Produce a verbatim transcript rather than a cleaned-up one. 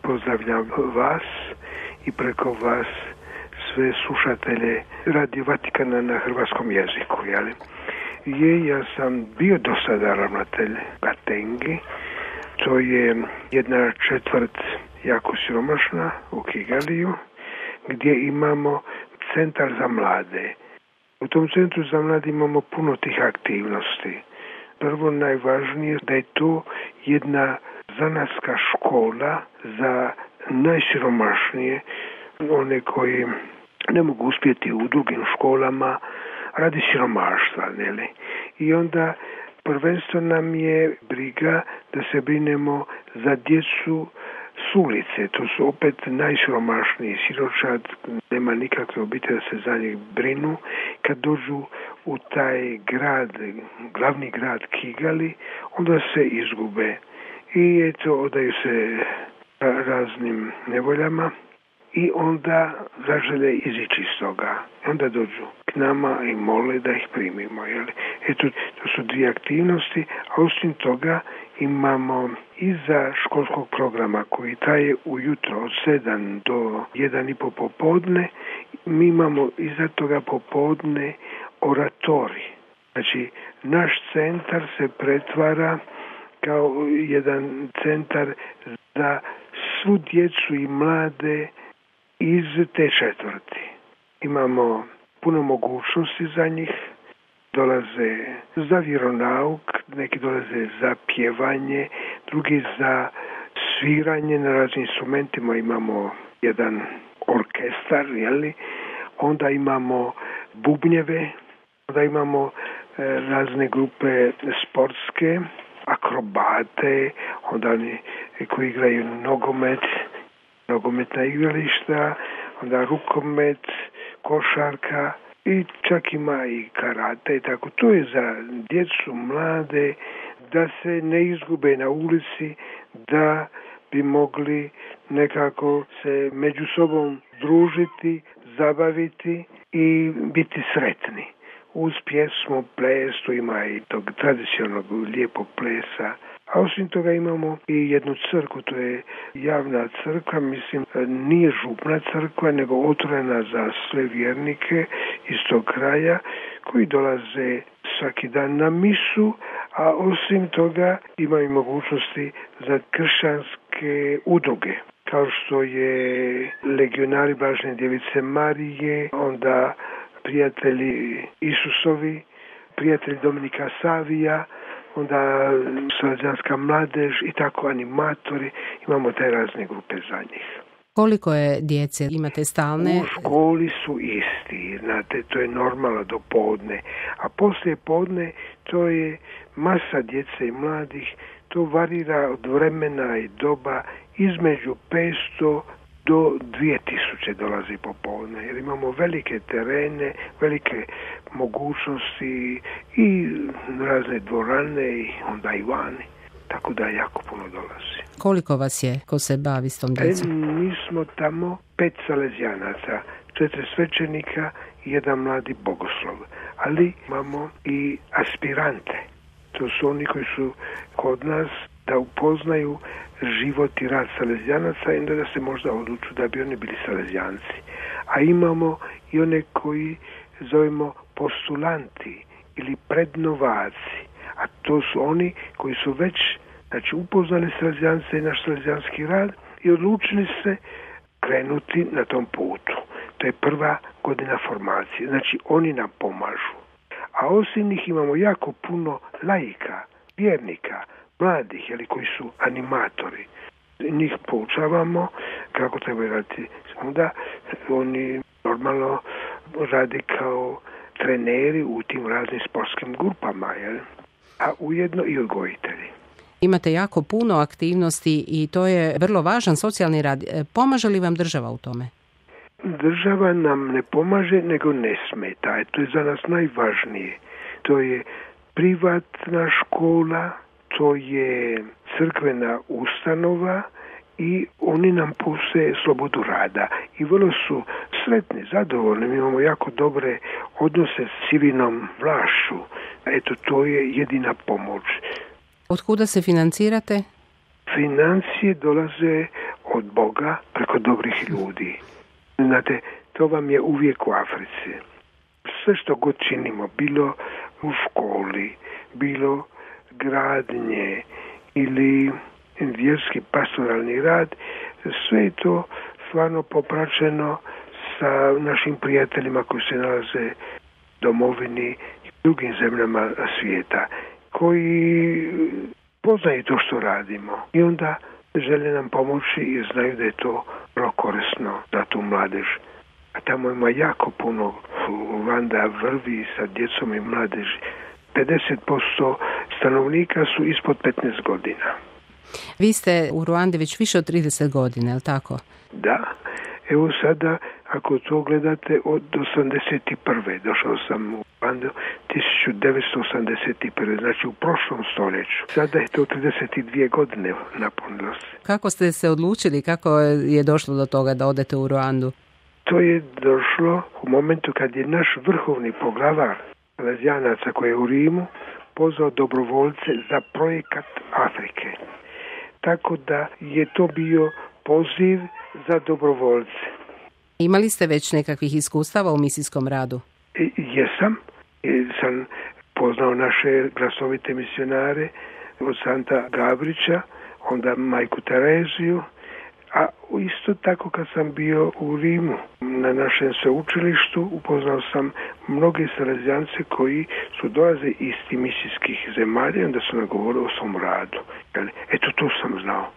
Pozdravljam vas i preko vas sve slušatelje Radio Vatikana na hrvatskom jeziku. Jeli? Je, ja sam bio do sada ravnatelj Gatengi. To je jedna četvrt jako siromašna u Kigaliju, gdje imamo centar za mlade. U tom centru za mlade imamo puno tih aktivnosti. Prvo, najvažnije da je to jedna zanatska škola za najsiromašnije, one koji ne mogu uspjeti u drugim školama radi siromaštva. Ne? I onda prvenstveno nam je briga da se brinemo za djecu s ulice. To su opet najsiromašniji siročad, nema nikakve obitelji da se za njih brinu. Kad dođu u taj grad, glavni grad Kigali, onda se izgube i eto, odaju se raznim nevoljama i onda zažele izići iz toga. Onda dođu k nama i mole da ih primimo. Jeli? Eto, to su dvije aktivnosti, a osim toga imamo iza školskog programa koji traje ujutro od sedam do jedan i po popodne, mi imamo iza toga popodne oratori. Znači, naš centar se pretvara kao jedan centar za svu djecu i mlade iz te četvrti. Imamo puno mogućnosti za njih. Dolaze za vjeronauk, neki dolaze za pjevanje, drugi za sviranje na raznim instrumentima. Imamo jedan orkestar, jeli? Onda imamo bubnjeve, onda imamo e, razne grupe sportske, akrobate, onda oni koji igraju nogomet, nogometna igrališta, onda rukomet, košarka i čak ima i karate. Tako to je za djecu, mlade, da se ne izgube na ulici, da bi mogli nekako se među sobom družiti, zabaviti i biti sretni. Uz pjesmu, ples, tu ima i tog tradicionalnog lijepog plesa. A osim toga imamo i jednu crkvu, to je javna crkva, mislim, nije župna crkva, nego otvorena za sve vjernike iz tog kraja koji dolaze svaki dan na misu, a osim toga ima i mogućnosti za kršćanske udruge, kao što je Legionari Blažene Djevice Marije, onda Prijatelji Isusovi, Prijatelji Dominika Savija, onda Salezijanska mladež i tako animatori, imamo te razne grupe za njih. Koliko je djece? Imate stalne? U školi su isti, znate, to je normalno do podne, a poslije podne to je masa djece i mladih, to varira od vremena i doba između petsto do dvije tisuće dolazi popodne, jer imamo velike terene, velike mogućnosti i razne dvorane i onda i vani, tako da jako puno dolazi. Koliko vas je ko se bavi s tom djecom? E, mi smo tamo pet salezijanaca, četiri svećenika i jedan mladi bogoslov, ali imamo i aspirante. To su oni koji su kod nas da upoznaju život i rad salezijanaca i onda da se možda odluču da bi oni bili salezijanci. A imamo i one koji zovemo postulanti ili prednovaci, a to su oni koji su već, znači, upoznali salezijance i naš salezijanski rad i odlučili se krenuti na tom putu. To je prva godina formacije, znači oni nam pomažu. A osim njih imamo jako puno laika, vjernika, mladih, jeli, koji su animatori. Njih poučavamo kako treba raditi. Onda oni normalno rade kao treneri u tim raznim sportskim grupama, jel? A ujedno i odgojitelji. Imate jako puno aktivnosti i to je vrlo važan socijalni rad. Pomaže li vam država u tome? Država nam ne pomaže, nego ne smeta. To je za nas najvažnije. To je privatna škola, to je crkvena ustanova i oni nam puste slobodu rada. I vrlo su sretni, zadovoljni. Mi imamo jako dobre odnose s civilnom vlašću. Eto, to je jedina pomoć. Od kuda se financirate? Financije dolaze od Boga preko dobrih ljudi. Znate, to vam je uvijek u Africi. Sve što god činimo, bilo u školi, bilo gradnje ili vjerski pastoralni rad, sve je to stvarno popraćeno sa našim prijateljima koji se nalaze u domovini i drugim zemljama svijeta, koji poznaju to što radimo i onda žele nam pomoći i znaju da je to vrlo korisno za tu mladež. A tamo ima jako puno Ruanda vrvi sa djecom i mladeži. pedeset posto stanovnika su ispod petnaest godina. Vi ste u Ruandi već više od trideset godina, je li tako? Da. Evo sada, ako to gledate, od osamdeset prve došao sam u Ruandu tisuću devetsto osamdeset prve, znači u prošlom stoljeću. Sada je to trideset dvije godine napunilo se. Kako ste se odlučili, kako je došlo do toga da odete u Ruandu? To je došlo u momentu kad je naš vrhovni poglavar Salezijanaca koji je u Rimu pozvao dobrovoljce za projekat Afrike. Tako da je to bio poziv za dobrovoljce. Imali ste već nekakvih iskustava u misijskom radu? I, jesam. I sam poznao naše glasovite misionare od Santa Gabrića, onda majku Tereziju, a isto tako kad sam bio u Rimu na našem sveučilištu upoznao sam mnoge Salezijance koji su dolaze iz tih misijskih zemalja i onda su nam govorili o svom radu. Eto, to sam znao.